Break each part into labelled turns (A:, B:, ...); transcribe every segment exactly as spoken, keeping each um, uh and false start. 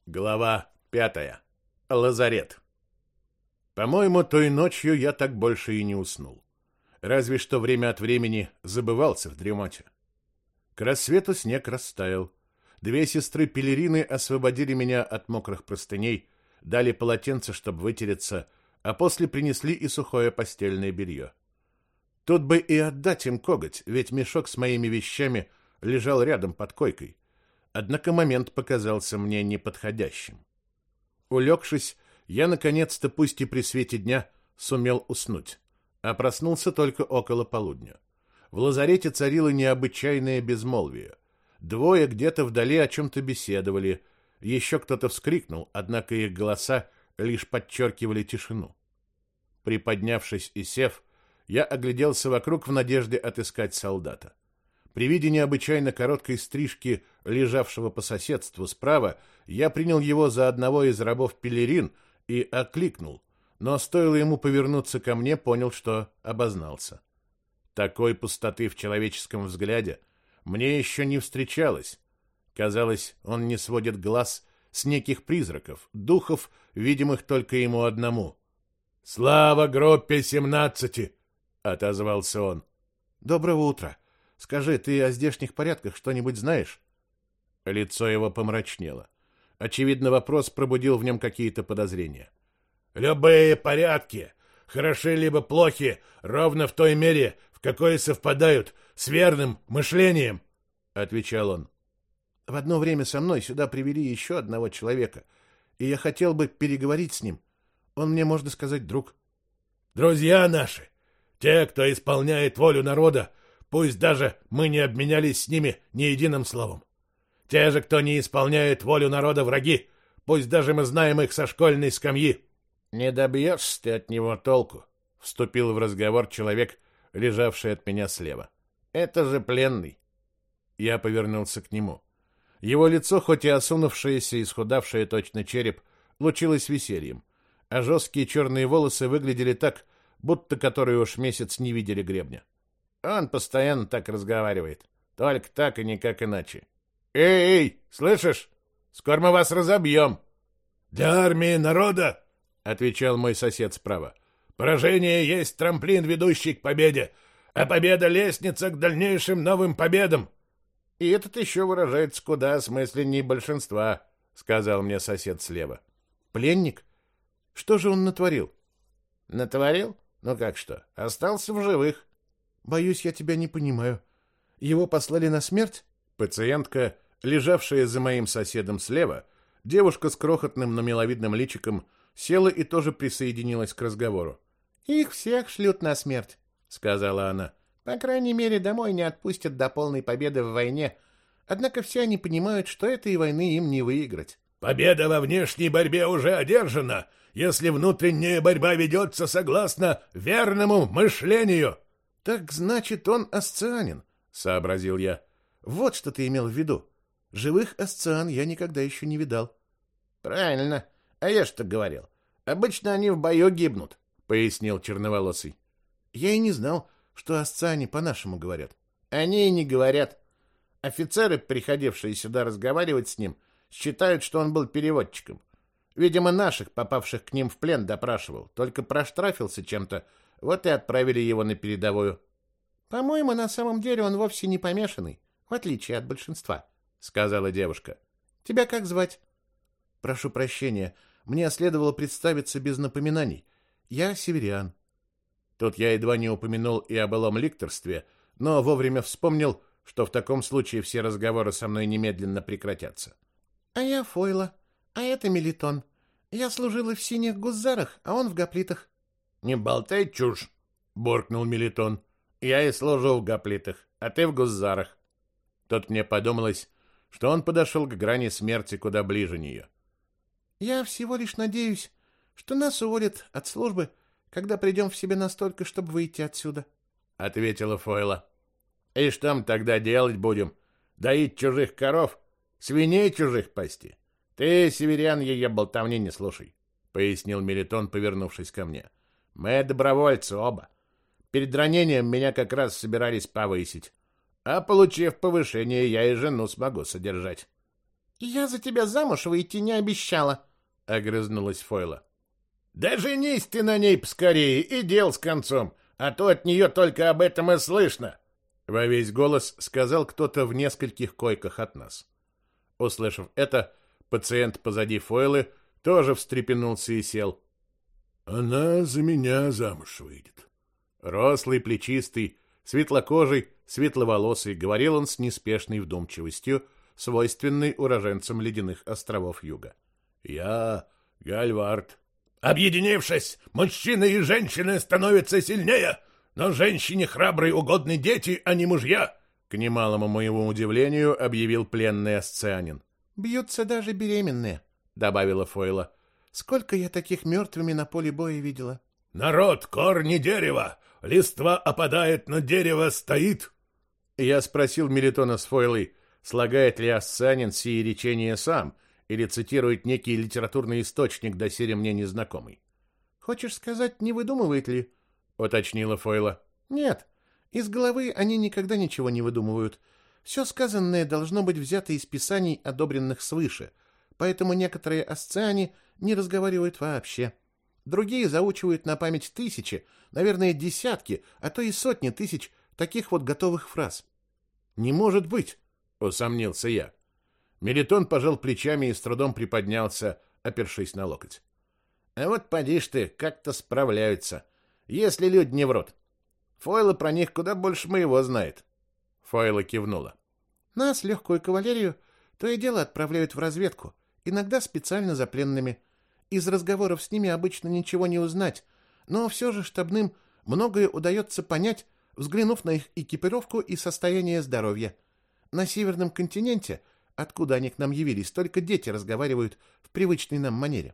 A: Глава пятая. Лазарет. По-моему, той ночью я так больше и не уснул. Разве что время от времени забывался в дремоте. К рассвету снег растаял. Две сестры-пелерины освободили меня от мокрых простыней, дали полотенце, чтобы вытереться, а после принесли и сухое постельное белье. Тут бы и отдать им коготь, ведь мешок с моими вещами лежал рядом под койкой. Однако момент показался мне неподходящим. Улегшись, я наконец-то, пусть и при свете дня, сумел уснуть, а проснулся только около полудня. В лазарете царило необычайное безмолвие. Двое где-то вдали о чем-то беседовали, еще кто-то вскрикнул, однако их голоса лишь подчеркивали тишину. Приподнявшись и сев, я огляделся вокруг в надежде отыскать солдата. При виде необычайно короткой стрижки, лежавшего по соседству справа, я принял его за одного из рабов пелерин и окликнул, но стоило ему повернуться ко мне, понял, что обознался. Такой пустоты в человеческом взгляде мне еще не встречалось. Казалось, он не сводит глаз с неких призраков, духов, видимых только ему одному. «Слава группе семнадцати!» — отозвался он. «Доброго утра. Скажи, ты о здешних порядках что-нибудь знаешь?» Лицо его помрачнело. Очевидно, вопрос пробудил в нем какие-то подозрения. «Любые порядки, хороши либо плохи, ровно в той мере, в какой совпадают с верным мышлением», — отвечал он. «В одно время со мной сюда привели еще одного человека, и я хотел бы переговорить с ним. Он мне, можно сказать, друг». «Друзья наши, те, кто исполняет волю народа, пусть даже мы не обменялись с ними ни единым словом. Те же, кто не исполняет волю народа, враги, пусть даже мы знаем их со школьной скамьи». «Не добьешься ты от него толку», — вступил в разговор человек, лежавший от меня слева. «Это же пленный». Я повернулся к нему. Его лицо, хоть и осунувшееся и исхудавшее точно череп, лучилось весельем, а жесткие черные волосы выглядели так, будто которые уж месяц не видели гребня. Он постоянно так разговаривает. Только так и никак иначе. «Эй, эй, слышишь? Скоро мы вас разобьем!» «Для армии народа, — отвечал мой сосед справа, — поражение есть трамплин, ведущий к победе, а победа — лестница к дальнейшим новым победам». «И этот еще выражается куда осмысленнее большинства», — сказал мне сосед слева. «Пленник? Что же он натворил?» «Натворил? Ну как что? Остался в живых». «Боюсь, я тебя не понимаю. Его послали на смерть?» Пациентка, лежавшая за моим соседом слева, девушка с крохотным, но миловидным личиком, села и тоже присоединилась к разговору. «Их всех шлют на смерть», — сказала она. «По крайней мере, домой не отпустят до полной победы в войне. Однако все они понимают, что этой войны им не выиграть». «Победа во внешней борьбе уже одержана, если внутренняя борьба ведется согласно верному мышлению». «Так значит, он асцианин», — сообразил я. «Вот что ты имел в виду. Живых асциан я никогда еще не видал». «Правильно. А я что говорил? Обычно они в бою гибнут», — пояснил черноволосый. «Я и не знал, что асциане по-нашему говорят». «Они и не говорят. Офицеры, приходившие сюда разговаривать с ним, считают, что он был переводчиком. Видимо, наших, попавших к ним в плен, допрашивал, только проштрафился чем-то, вот и отправили его на передовую». «По-моему, на самом деле он вовсе не помешанный, в отличие от большинства», — сказала девушка. «Тебя как звать?» «Прошу прощения, мне следовало представиться без напоминаний. Я северян». Тут я едва не упомянул и о былом ликторстве, но вовремя вспомнил, что в таком случае все разговоры со мной немедленно прекратятся. «А я Фойла, а это Мелитон. Я служила в синих гусзарах, а он в гоплитах». «Не болтай чушь», — буркнул Мелитон. «Я и служу в гоплитах, а ты в гусзарах». Тут мне подумалось, что он подошел к грани смерти куда ближе нее. «Я всего лишь надеюсь, что нас уволят от службы, когда придем в себя настолько, чтобы выйти отсюда», — ответила Фойла. «И что мы тогда делать будем? Доить чужих коров? Свиней чужих пасти? Ты, северян, ее болтовни не слушай», — пояснил Мелитон, повернувшись ко мне. «Мы добровольцы оба. Перед ранением меня как раз собирались повысить. А получив повышение, я и жену смогу содержать».
B: «Я за тебя замуж выйти не обещала»,
A: — огрызнулась Фойла. «Да женись ты на ней поскорее, и дел с концом, а то от нее только об этом и слышно!» Во весь голос сказал кто-то в нескольких койках от нас. Услышав это, пациент позади Фойлы тоже встрепенулся и сел. «Она за меня замуж выйдет». Рослый, плечистый, светлокожий, светловолосый, говорил он с неспешной вдумчивостью, свойственной уроженцам ледяных островов юга. «Я Гальвард». «Объединившись, мужчины и женщины становятся сильнее, но женщине храбрые угодны дети, а не мужья», к немалому моему удивлению объявил пленный асцианин.
B: «Бьются даже беременные», — добавила Фойла. «Сколько я таких мертвыми на поле боя видела».
A: «Народ, корни дерева, листва опадает, но дерево стоит». Я спросил Мелитона с Фойлой, слагает ли асцианин сии речения сам, или цитирует некий литературный источник, доселе мне незнакомый.
B: «Хочешь сказать, не выдумывает ли?»
A: — уточнила Фойла.
B: «Нет, из головы они никогда ничего не выдумывают. Все сказанное должно быть взято из писаний, одобренных свыше, поэтому некоторые асциане не разговаривают вообще. Другие заучивают на память тысячи, наверное, десятки, а то и сотни тысяч таких вот готовых фраз».
A: «Не может быть!» — усомнился я. Мелитон пожал плечами и с трудом приподнялся, опершись на локоть. «А вот поди ж ты, как-то справляются, если люди не врут. Фойла про них куда больше моего знает». Фойла кивнула.
B: «Нас, легкую кавалерию, то и дело отправляют в разведку, иногда специально за пленными. Из разговоров с ними обычно ничего не узнать, но все же штабным многое удается понять, взглянув на их экипировку и состояние здоровья. На Северном континенте, откуда они к нам явились, только дети разговаривают в привычной нам манере».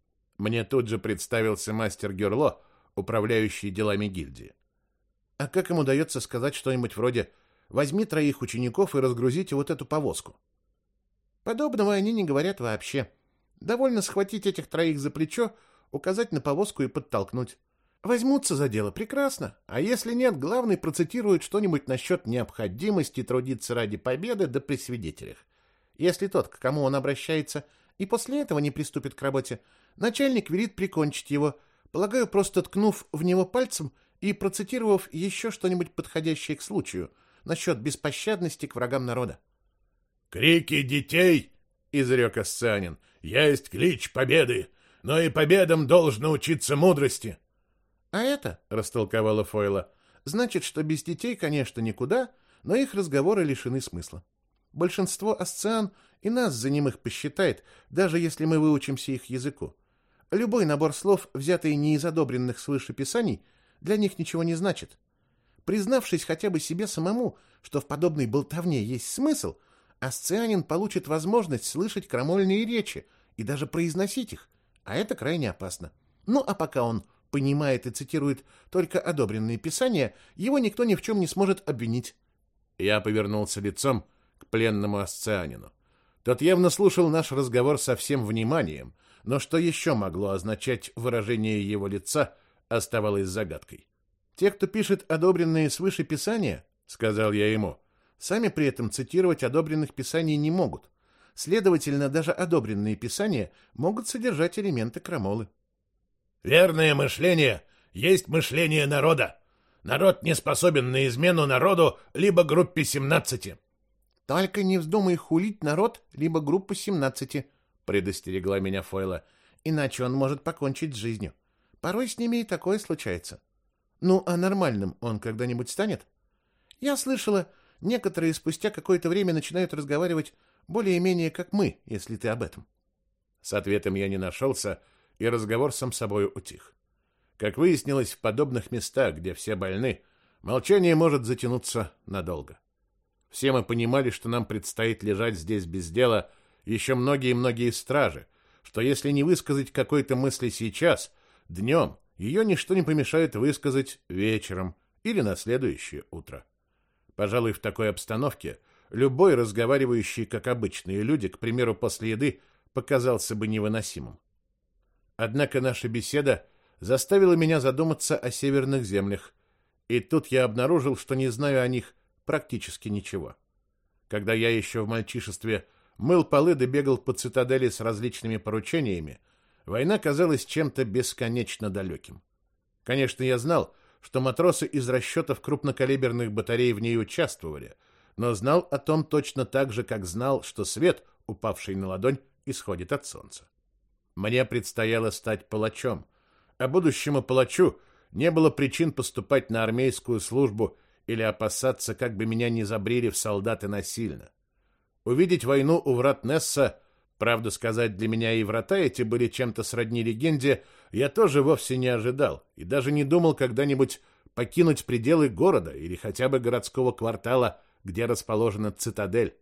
A: Мне тут же представился мастер Гюрло, управляющий делами гильдии.
B: «А как им удается сказать что-нибудь вроде «возьми троих учеников и разгрузите вот эту повозку»?» Подобного они не говорят вообще. Довольно схватить этих троих за плечо, указать на повозку и подтолкнуть. Возьмутся за дело, прекрасно. А если нет, главный процитирует что-нибудь насчет необходимости трудиться ради победы, да при свидетелях. Если тот, к кому он обращается, и после этого не приступит к работе, начальник велит прикончить его, полагаю, просто ткнув в него пальцем и процитировав еще что-нибудь подходящее к случаю, насчет беспощадности к врагам народа.
A: «Крики детей, — изрек асцианин, — есть клич победы, но и победам должно учиться мудрости».
B: «А это, — растолковала Фойла, — значит, что без детей, конечно, никуда, но их разговоры лишены смысла. Большинство асциан и нас за немых посчитает, даже если мы выучимся их языку. Любой набор слов, взятый не из одобренных свыше писаний, для них ничего не значит. Признавшись хотя бы себе самому, что в подобной болтовне есть смысл, асцианин получит возможность слышать крамольные речи и даже произносить их, а это крайне опасно. Ну, а пока он понимает и цитирует только одобренные писания, его никто ни в чем не сможет обвинить».
A: Я повернулся лицом к пленному асцианину. Тот явно слушал наш разговор со всем вниманием, но что еще могло означать выражение его лица, оставалось загадкой.
B: «Те, кто пишет одобренные свыше писания, — сказал я ему, — сами при этом цитировать одобренных писаний не могут. Следовательно, даже одобренные писания могут содержать элементы крамолы».
A: «Верное мышление есть мышление народа. Народ не способен на измену народу либо группе семнадцати».
B: «Только не вздумай хулить народ либо группу семнадцати», — предостерегла меня Фойла, «иначе он может покончить с жизнью. Порой с ними и такое случается». «Ну, а нормальным он когда-нибудь станет?» «Я слышала, некоторые спустя какое-то время начинают разговаривать более-менее как мы, если ты об этом».
A: С ответом я не нашелся, и разговор сам собой утих. Как выяснилось, в подобных местах, где все больны, молчание может затянуться надолго. Все мы понимали, что нам предстоит лежать здесь без дела еще многие-многие стражи, что если не высказать какой-то мысли сейчас, днем, ее ничто не помешает высказать вечером или на следующее утро. Пожалуй, в такой обстановке любой разговаривающий, как обычные люди, к примеру, после еды, показался бы невыносимым. Однако наша беседа заставила меня задуматься о северных землях, и тут я обнаружил, что не знаю о них практически ничего. Когда я еще в мальчишестве мыл полы да бегал по цитадели с различными поручениями, война казалась чем-то бесконечно далеким. Конечно, я знал, что матросы из расчетов крупнокалиберных батарей в ней участвовали, но знал о том точно так же, как знал, что свет, упавший на ладонь, исходит от солнца. Мне предстояло стать палачом, а будущему палачу не было причин поступать на армейскую службу или опасаться, как бы меня не забрили в солдаты насильно. Увидеть войну у врат Несса, правду сказать, для меня и врата эти были чем-то сродни легенде, я тоже вовсе не ожидал и даже не думал когда-нибудь покинуть пределы города или хотя бы городского квартала, где расположена цитадель.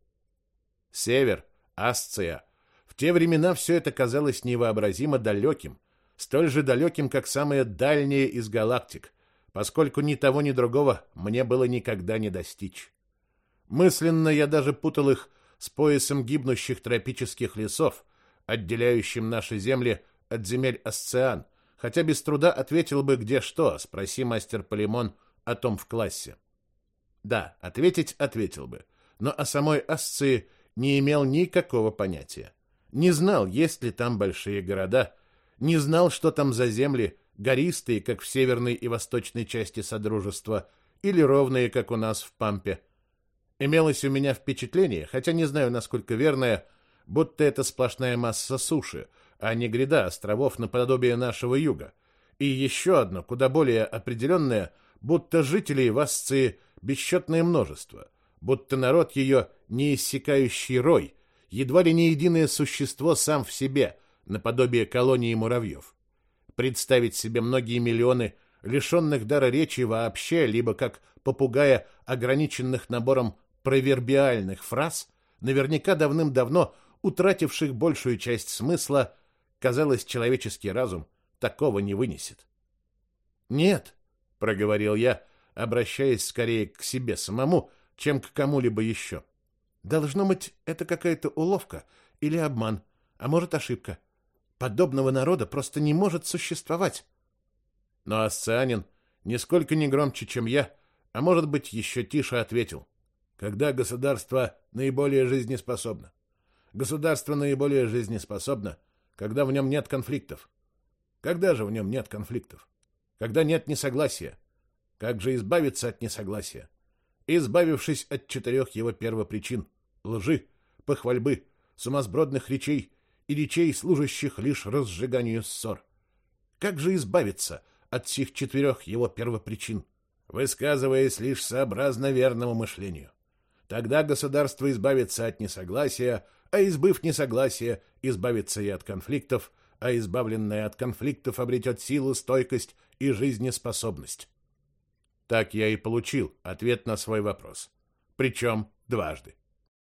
A: Север, Асция. В те времена все это казалось невообразимо далеким, столь же далеким, как самые дальние из галактик, поскольку ни того, ни другого мне было никогда не достичь. Мысленно я даже путал их с поясом гибнущих тропических лесов, отделяющим наши земли от земель Асциан, хотя без труда ответил бы где что, спроси мастер Полимон о том в классе. Да, ответить ответил бы, но о самой Асции не имел никакого понятия. Не знал, есть ли там большие города, не знал, что там за земли, гористые, как в северной и восточной части Содружества, или ровные, как у нас в Пампе. Имелось у меня впечатление, хотя не знаю, насколько верное, будто это сплошная масса суши, а не гряда островов наподобие нашего юга. И еще одно, куда более определенное, будто жителей в Асции бесчетное множество, будто народ ее неиссякающий рой, едва ли не единое существо сам в себе, наподобие колонии муравьев. Представить себе многие миллионы лишенных дара речи вообще, либо как попугая, ограниченных набором провербиальных фраз, наверняка давным-давно утративших большую часть смысла, казалось, человеческий разум такого не вынесет. «Нет», — проговорил я, обращаясь скорее к себе самому, чем к кому-либо еще. «Должно быть, это какая-то уловка или обман, а может, ошибка. Подобного народа просто не может существовать». Но асцианин, нисколько не громче, чем я, а может быть, еще тише ответил. «Когда государство наиболее жизнеспособно? Государство наиболее жизнеспособно, когда в нем нет конфликтов. Когда же в нем нет конфликтов? Когда нет несогласия. Как же избавиться от несогласия? Избавившись от четырех его первопричин — лжи, похвальбы, сумасбродных речей и речей, служащих лишь разжиганию ссор. Как же избавиться от сих четырех его первопричин, высказываясь лишь сообразно верному мышлению? Тогда государство избавится от несогласия, а избыв несогласия, избавится и от конфликтов, а избавленное от конфликтов обретет силу, стойкость и жизнеспособность». Так я и получил ответ на свой вопрос. Причем дважды.